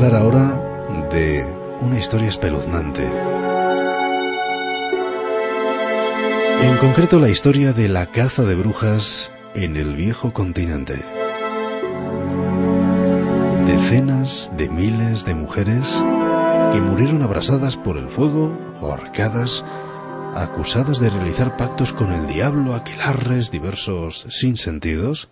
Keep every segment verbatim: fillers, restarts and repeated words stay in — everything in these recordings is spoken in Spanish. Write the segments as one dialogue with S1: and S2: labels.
S1: hablar ahora de una historia espeluznante. En concreto, la historia de la caza de brujas en el viejo continente. Decenas de miles de mujeres que murieron abrasadas por el fuego o ahorcadas, acusadas de realizar pactos con el diablo, aquelarres diversos sinsentidos.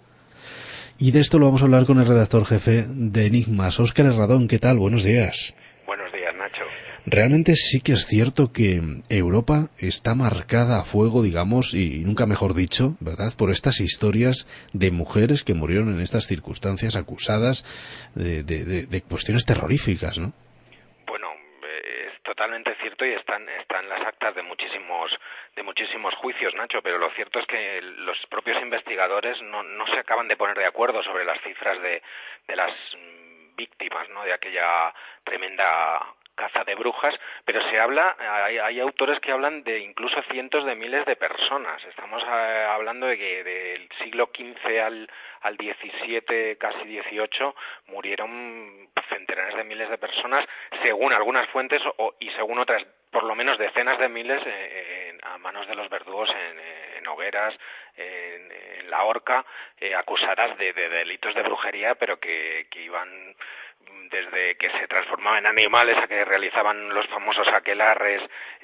S1: Y de esto lo vamos a hablar con el redactor jefe de Enigmas, Óscar Herradón. ¿Qué tal? Buenos días.
S2: Buenos días, Nacho.
S1: Realmente sí que es cierto que Europa está marcada a fuego, digamos, y nunca mejor dicho, ¿verdad?, por estas historias de mujeres que murieron en estas circunstancias acusadas de, de, de, de cuestiones terroríficas, ¿no?
S2: Bueno, es totalmente cierto y están, están las actas de muchísimos de muchísimos juicios, Nacho, pero lo cierto es que los propios investigadores no, no se acaban de poner de acuerdo sobre las cifras de, de las víctimas, ¿no?, de aquella tremenda caza de brujas, pero se habla, hay, hay autores que hablan de incluso cientos de miles de personas. Estamos eh, hablando de que del siglo quince al, al diecisiete, casi dieciocho, murieron centenares de miles de personas, según algunas fuentes o, y según otras, por lo menos decenas de miles eh, en, a manos de los verdugos en, en hogueras, en, en la horca, eh, acusadas de, de delitos de brujería, pero que, que iban desde que se transformaban en animales a que realizaban los famosos aquelarres,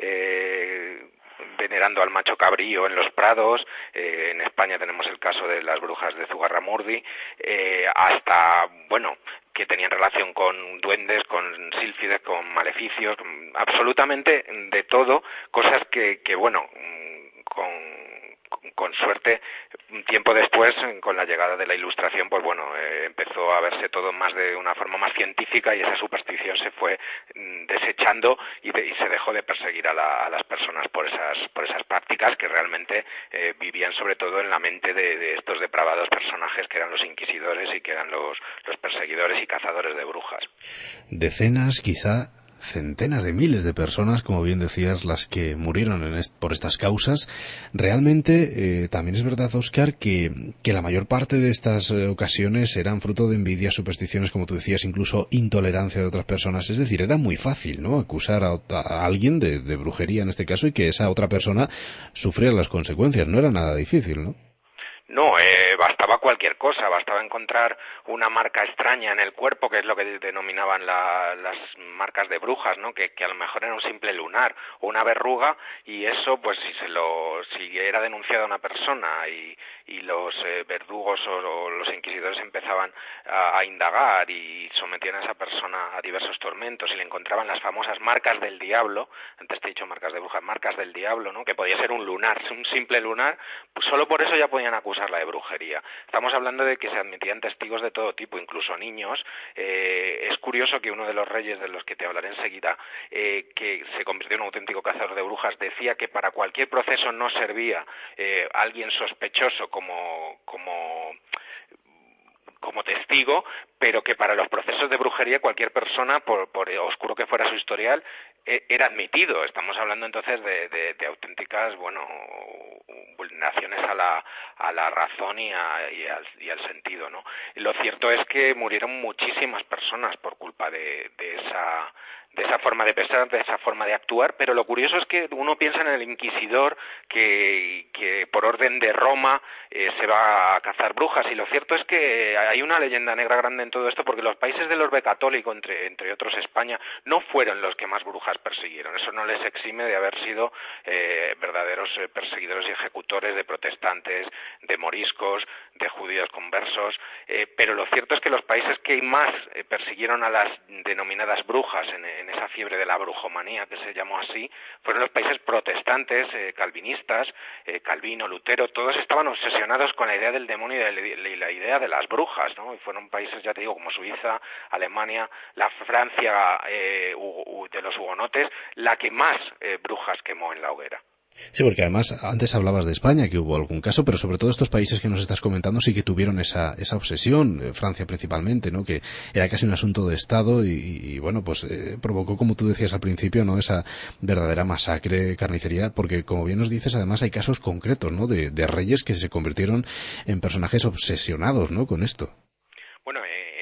S2: eh, venerando al macho cabrío en los prados. Eh, en España tenemos el caso de las brujas de Zugarramurdi, eh, hasta, bueno, que tenían relación con duendes, con sílfides, con maleficios, absolutamente de todo, cosas que, que bueno, con... con suerte, un tiempo después, con la llegada de la Ilustración, pues bueno, eh, empezó a verse todo más de una forma más científica y esa superstición se fue mm, desechando y, de, y se dejó de perseguir a, la, a las personas por esas por esas prácticas que realmente eh, vivían sobre todo en la mente de, de estos depravados personajes que eran los inquisidores y que eran los, los perseguidores y cazadores de brujas.
S1: Decenas, quizá centenas de miles de personas, como bien decías, las que murieron en est- por estas causas. Realmente, eh, también es verdad, Óscar, que, que la mayor parte de estas eh, ocasiones eran fruto de envidias, supersticiones, como tú decías, incluso intolerancia de otras personas. Es decir, era muy fácil, ¿no?, acusar a, a alguien de, de brujería en este caso y que esa otra persona sufriera las consecuencias. No era nada difícil, ¿no?
S2: No, eh, bastaba cualquier cosa, bastaba encontrar una marca extraña en el cuerpo, que es lo que denominaban la, las marcas de brujas, ¿no?, que, que a lo mejor era un simple lunar o una verruga, y eso, pues si se lo, si era denunciada una persona y, y los eh, verdugos o, o los inquisidores empezaban a, a indagar y sometían a esa persona a diversos tormentos y le encontraban las famosas marcas del diablo, antes te he dicho marcas de brujas, marcas del diablo, ¿no?, que podía ser un lunar, un simple lunar, pues solo por eso ya podían acusar la de brujería. Estamos hablando de que se admitían testigos de todo tipo, incluso niños. Eh, es curioso que uno de los reyes de los que te hablaré enseguida, eh, que se convirtió en un auténtico cazador de brujas, decía que para cualquier proceso no servía eh, alguien sospechoso como como como testigo, pero que para los procesos de brujería cualquier persona, por, por oscuro que fuera su historial, eh, era admitido. Estamos hablando entonces de, de, de auténticas, bueno, vulneraciones a la a la razón y, a, y, al, y al sentido, ¿no? Lo cierto es que murieron muchísimas personas por culpa de, de esa de esa forma de pensar, de esa forma de actuar, pero lo curioso es que uno piensa en el inquisidor que, que por orden de Roma eh, se va a cazar brujas, y lo cierto es que hay una leyenda negra grande en todo esto, porque los países del orbe católico, entre, entre otros España, no fueron los que más brujas persiguieron. Eso no les exime de haber sido eh, verdaderos perseguidores y ejecutores de protestantes, de moriscos, de judíos conversos, eh, pero lo cierto es que los países que más eh, persiguieron a las denominadas brujas en, en esa fiebre de la brujomanía, que se llamó así, fueron los países protestantes, eh, calvinistas, eh, Calvino, Lutero. Todos estaban obsesionados con la idea del demonio y la, y la idea de las brujas, ¿no? Y fueron países, ya te digo, como Suiza, Alemania, la Francia eh, de los hugonotes, la que más eh, brujas quemó en la hoguera.
S1: Sí, porque además antes hablabas de España, que hubo algún caso, pero sobre todo estos países que nos estás comentando sí que tuvieron esa esa obsesión, eh, Francia principalmente, ¿no?, que era casi un asunto de Estado y, y bueno, pues eh, provocó, como tú decías al principio, ¿no?, esa verdadera masacre, carnicería, porque como bien nos dices, además hay casos concretos, ¿no?, de, de reyes que se convirtieron en personajes obsesionados, ¿no?, con esto.
S2: Bueno, eh, en España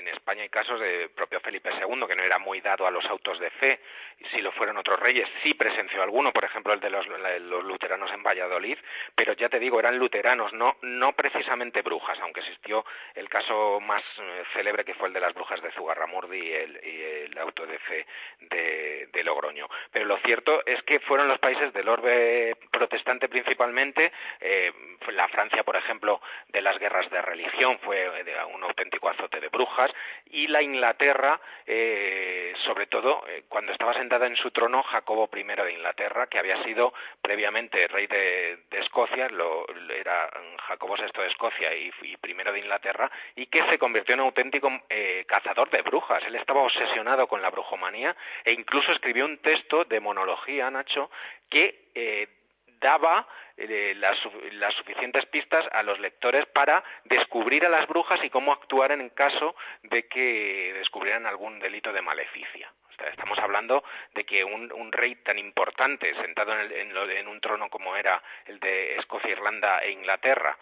S2: hay casos de propio Felipe segundo, que no era muy dado a los autos de fe, y sí lo fueron otros reyes, sí presenció alguno, por ejemplo el de los, los luteranos en Valladolid, pero ya te digo, eran luteranos, no, no precisamente brujas, aunque existió el caso más eh, célebre que fue el de las brujas de Zugarramurdi y el, y el auto de fe de, de Logroño. Pero lo cierto es que fueron los países del orbe protestante principalmente, eh, la Francia, por ejemplo, de las guerras de religión, fue un auténtico azote de brujas, y la Inglaterra, eh, sobre todo, eh, cuando estaba sentada en su trono Jacobo primero de Inglaterra, que había sido previamente rey de, de Escocia, lo, era Jacobo sexto de Escocia y, y primero de Inglaterra, y que se convirtió en un auténtico eh, cazador de brujas. Él estaba obsesionado con la brujomanía e incluso escribió un texto de monología, Nacho, que eh, daba eh, las, las suficientes pistas a los lectores para descubrir a las brujas y cómo actuar en caso de que descubrieran algún delito de maleficia. O sea, estamos hablando de que un, un rey tan importante, sentado en, el, en, lo, en un trono como era el de Escocia, Irlanda e Inglaterra,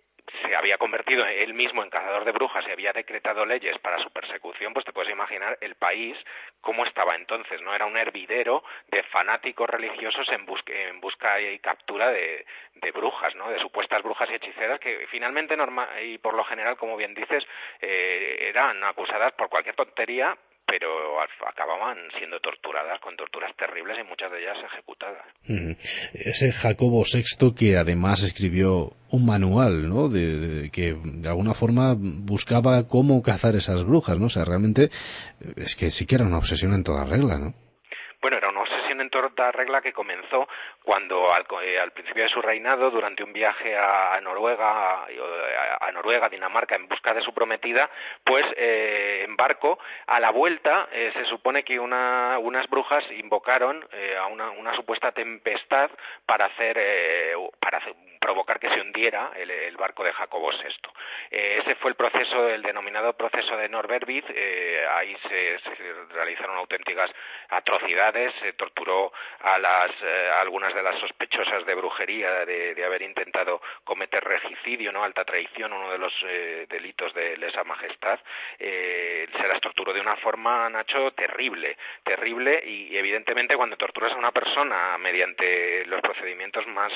S2: se había convertido él mismo en cazador de brujas y había decretado leyes para su persecución, pues te puedes imaginar el país cómo estaba entonces, ¿no? Era un hervidero de fanáticos religiosos en busca, en busca y captura de, de brujas, ¿no? De supuestas brujas y hechiceras que finalmente, norma, y por lo general, como bien dices, eh, eran acusadas por cualquier tontería, pero acababan siendo torturadas con torturas terribles y muchas de ellas ejecutadas.
S1: Mm. Ese Jacobo sexto que además escribió un manual, ¿no? De, de, que de alguna forma buscaba cómo cazar esas brujas, ¿no? O sea, realmente es que sí que era una obsesión en toda regla, ¿no?
S2: Bueno, era una obsesión en toda regla que comenzó cuando al, eh, al principio de su reinado, durante un viaje a, a Noruega, a, a Noruega, Dinamarca, en busca de su prometida, pues eh, en barco, a la vuelta eh, se supone que una, unas brujas invocaron eh, a una, una supuesta tempestad para hacer, eh, para hacer, provocar que se hundiera el, el barco de Jacobo sexto. Eh, ese fue el proceso, el denominado proceso de Norbervid. Eh, ahí se, se realizaron auténticas atrocidades, se torturó a las eh, a algunas de las sospechosas de brujería, de, de haber intentado cometer regicidio, no, alta traición, uno de los eh, delitos de lesa majestad. Eh, se las torturó de una forma, Nacho, terrible, terrible, y, y evidentemente cuando torturas a una persona mediante los procedimientos más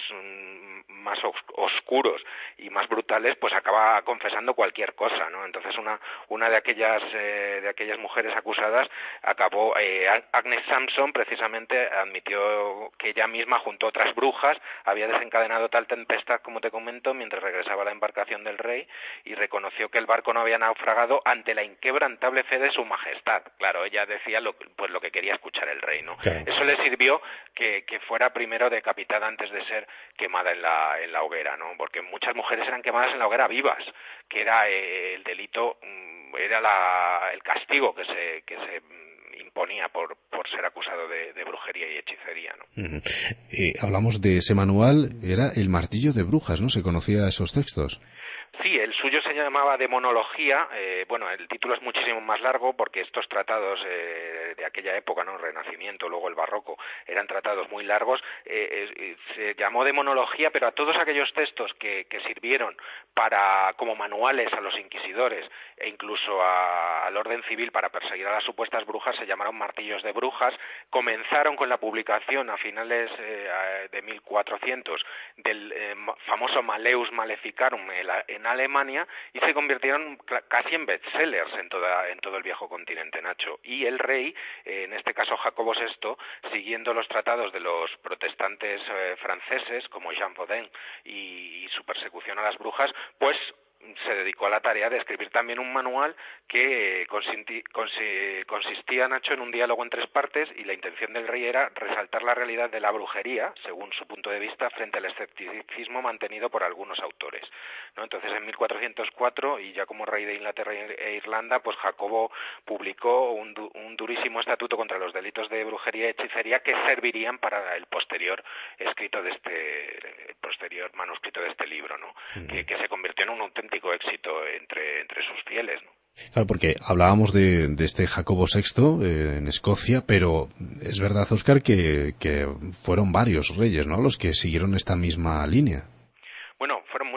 S2: más oscuros y más brutales, pues acaba confesando cualquier cosa, ¿no? Entonces una una de aquellas eh, de aquellas mujeres acusadas acabó eh, Agnes Sampson precisamente admitió que ella misma junto a otras brujas había desencadenado tal tempestad como te comento mientras regresaba a la embarcación del rey y reconoció que el barco no había naufragado ante la inquebrantable fe de su majestad. Claro, ella decía lo, pues lo que quería escuchar el rey, ¿no? Okay. Eso le sirvió que, que fuera primero decapitada antes de ser quemada en la en la hoguera, ¿no? Porque muchas mujeres eran quemadas en la hoguera vivas, que era eh, el delito, era la, el castigo que se que se imponía por por ser acusado de, de brujería y hechicería, ¿no?
S1: Uh-huh. Eh, hablamos de ese manual, era el martillo de brujas, ¿no? ¿Se conocía esos textos?
S2: Sí, el suyo se llamaba Demonología. Eh, bueno, el título es muchísimo más largo porque estos tratados eh, de aquella época, ¿no? Renacimiento, luego el Barroco, eran tratados muy largos. Eh, eh, se llamó Demonología, pero a todos aquellos textos que, que sirvieron para como manuales a los inquisidores e incluso a, al orden civil para perseguir a las supuestas brujas se llamaron martillos de brujas. Comenzaron con la publicación a finales eh, de mil cuatrocientos del eh, famoso Malleus Maleficarum en Alemania y se convirtieron casi en bestsellers en toda en todo el viejo continente, Nacho. Y el rey, eh, en este caso Jacobo sexto, siguiendo los tratados de los protestantes eh, franceses como Jean Baudin y, y su persecución a las brujas, pues se dedicó a la tarea de escribir también un manual que consisti, consi, consistía, Nacho, en un diálogo en tres partes y la intención del rey era resaltar la realidad de la brujería, según su punto de vista, frente al escepticismo mantenido por algunos autores, ¿no? Entonces, en mil cuatrocientos cuatro, y ya como rey de Inglaterra e Irlanda, pues Jacobo publicó un, du, un durísimo estatuto contra los delitos de brujería y hechicería que servirían para el posterior escrito de este, el posterior manuscrito de este libro, ¿no? Uh-huh. que, que se convirtió en un auténtico éxito entre entre sus fieles, ¿no?
S1: Claro, porque hablábamos de, de este Jacobo sexto eh, en Escocia, pero es verdad, Óscar, que, que fueron varios reyes, ¿no?, los que siguieron esta misma línea.
S2: Bueno, fueron muchos. Es curioso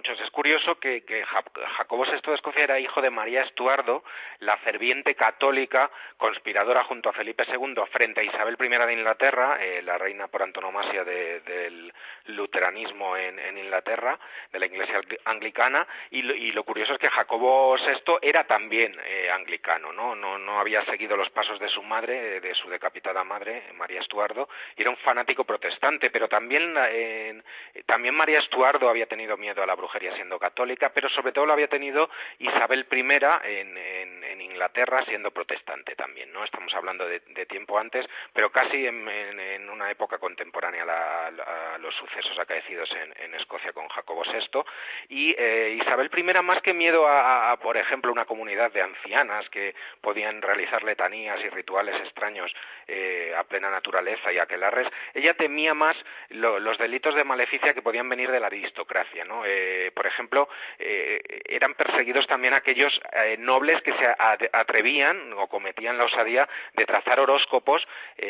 S2: curioso que, que Jacobo sexto de Escocia era hijo de María Estuardo, la ferviente católica, conspiradora junto a Felipe segundo frente a Isabel primera de Inglaterra, eh, la reina por antonomasia de, del luteranismo en, en Inglaterra, de la Iglesia anglicana, y lo, y lo curioso es que Jacobo sexto era también eh, anglicano, ¿no? No, no había seguido los pasos de su madre, de su decapitada madre, María Estuardo, y era un fanático protestante, pero también, eh, también María Estuardo había tenido miedo a la brujería siendo católica, pero sobre todo lo había tenido Isabel primera en, en, en Inglaterra siendo protestante también, ¿no? Estamos hablando de, de tiempo antes, pero casi en, en, en una época contemporánea a, la, a los sucesos acaecidos en, en Escocia con Jacobo sexto, y eh, Isabel primera, más que miedo a, a, por ejemplo, una comunidad de ancianas que podían realizar letanías y rituales extraños eh, a plena naturaleza y aquelarres, ella temía más lo, los delitos de maleficia que podían venir de la aristocracia, ¿no? Eh, por ejemplo, eh, eran perseguidos también aquellos eh, nobles que se atrevían o cometían la osadía de trazar horóscopos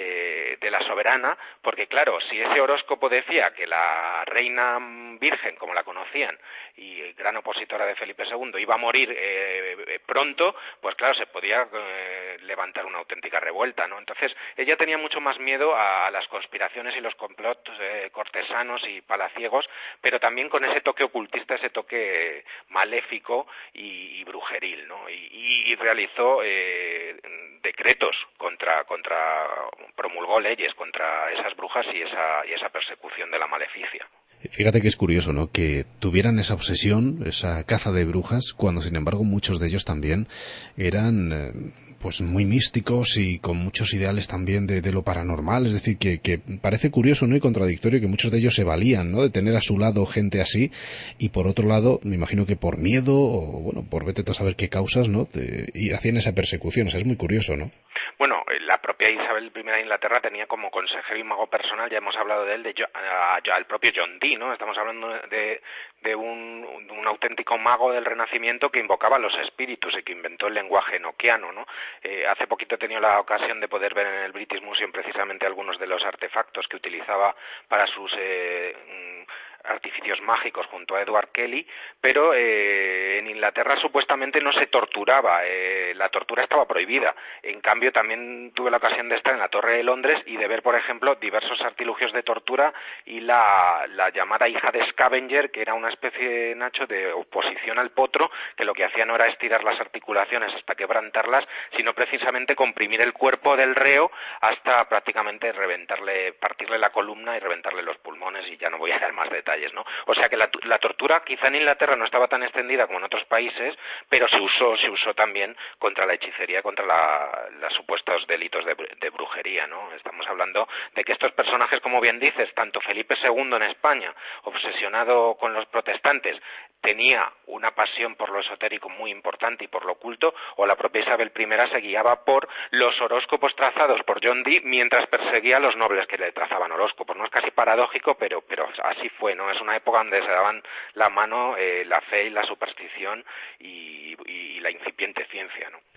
S2: eh, de la soberana, porque claro, si ese horóscopo decía que la reina virgen, como la conocían, y gran opositora de Felipe segundo, iba a morir eh, pronto, pues claro, se podía eh, levantar una auténtica revuelta, ¿no? Entonces, ella tenía mucho más miedo a, a las conspiraciones y los complots eh, cortesanos y palaciegos, pero también con ese toque ocultista, ese toque maléfico y, y brujeril, ¿no? Y, y realizó eh, decretos contra, contra, promulgó leyes contra esas brujas y esa, y esa persecución de la maleficia.
S1: Fíjate que es curioso, ¿no?, que tuvieran esa obsesión, esa caza de brujas, cuando sin embargo muchos de ellos también eran eh, pues muy místicos y con muchos ideales también de, de lo paranormal. Es decir, que, que parece curioso, ¿no?, y contradictorio que muchos de ellos se valían, ¿no?, de tener a su lado gente así, y por otro lado, me imagino que por miedo o, bueno, por vete tú a saber qué causas, ¿no?, te, y hacían esa persecución. O sea, es muy curioso, ¿no?
S2: Bueno, la propia Isabel primera de Inglaterra tenía como consejero y mago personal, ya hemos hablado de él, de John, al propio John Dee, ¿no? Estamos hablando de, de un, un auténtico mago del Renacimiento que invocaba a los espíritus y que inventó el lenguaje enoquiano, ¿no? Eh, hace poquito he tenido la ocasión de poder ver en el British Museum precisamente algunos de los artefactos que utilizaba para sus eh, artificios mágicos junto a Edward Kelly, pero eh, en Inglaterra supuestamente no se torturaba, eh, la tortura estaba prohibida. En cambio, también tuve la ocasión de estar en la Torre de Londres y de ver, por ejemplo, diversos artilugios de tortura y la, la llamada hija de Scavenger, que era una especie, Nacho, de oposición al potro, que lo que hacía no era estirar las articulaciones hasta quebrantarlas, sino precisamente comprimir el cuerpo del reo hasta prácticamente reventarle, partirle la columna y reventarle los pulmones, y ya no voy a dar más detalles, ¿no? O sea que la, la tortura quizá en Inglaterra no estaba tan extendida como en otros países, pero se usó se usó también contra la hechicería, contra la, los supuestos delitos de, de brujería, ¿no? Estamos hablando de que estos personajes, como bien dices, tanto Felipe segundo en España, obsesionado con los protestantes, tenía una pasión por lo esotérico muy importante y por lo oculto, o la propia Isabel primera se guiaba por los horóscopos trazados por John Dee mientras perseguía a los nobles que le trazaban horóscopos. No es casi paradójico, pero, pero así fue, ¿no? Es una época donde se daban la mano eh, la fe y la superstición y, y la incipiente ciencia, ¿no?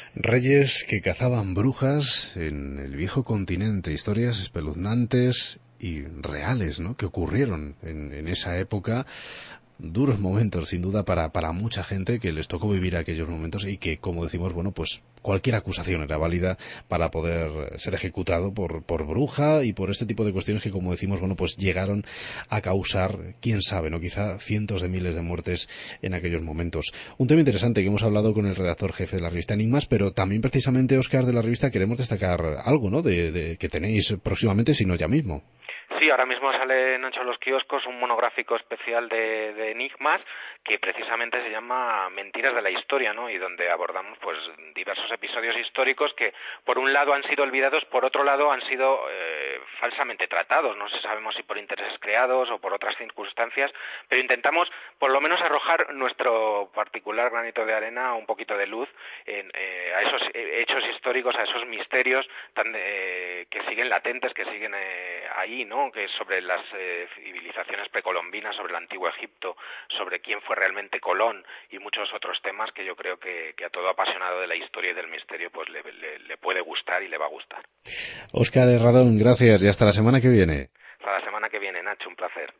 S1: Reyes que cazaban brujas en el viejo continente, historias espeluznantes y reales, ¿no?, que ocurrieron en, en esa época. Duros momentos, sin duda, para, para mucha gente que les tocó vivir aquellos momentos y que, como decimos, bueno, pues cualquier acusación era válida para poder ser ejecutado por, por bruja y por este tipo de cuestiones que, como decimos, bueno, pues llegaron a causar, quién sabe, ¿no?, quizá cientos de miles de muertes en aquellos momentos. Un tema interesante que hemos hablado con el redactor jefe de la revista Enigmas, pero también precisamente, Óscar, de la revista queremos destacar algo, ¿no?, de, de que tenéis próximamente, si no ya mismo.
S2: Sí, ahora mismo sale en Nacho los kioscos un monográfico especial de, de enigmas que precisamente se llama Mentiras de la Historia, ¿no? Y donde abordamos pues diversos episodios históricos que por un lado han sido olvidados, por otro lado han sido eh, falsamente tratados. No sé, sabemos si por intereses creados o por otras circunstancias, pero intentamos por lo menos arrojar nuestro particular granito de arena, un poquito de luz en, eh, a esos hechos históricos, a esos misterios tan eh, que siguen latentes, que siguen eh, ahí, ¿no? Que es sobre las eh, civilizaciones precolombinas, sobre el antiguo Egipto, sobre quién fue realmente Colón y muchos otros temas que yo creo que, que a todo apasionado de la historia y del misterio pues le, le, le puede gustar y le va a gustar.
S1: Óscar Herradón, gracias y hasta la semana que viene.
S2: Hasta la semana que viene, Nacho, un placer.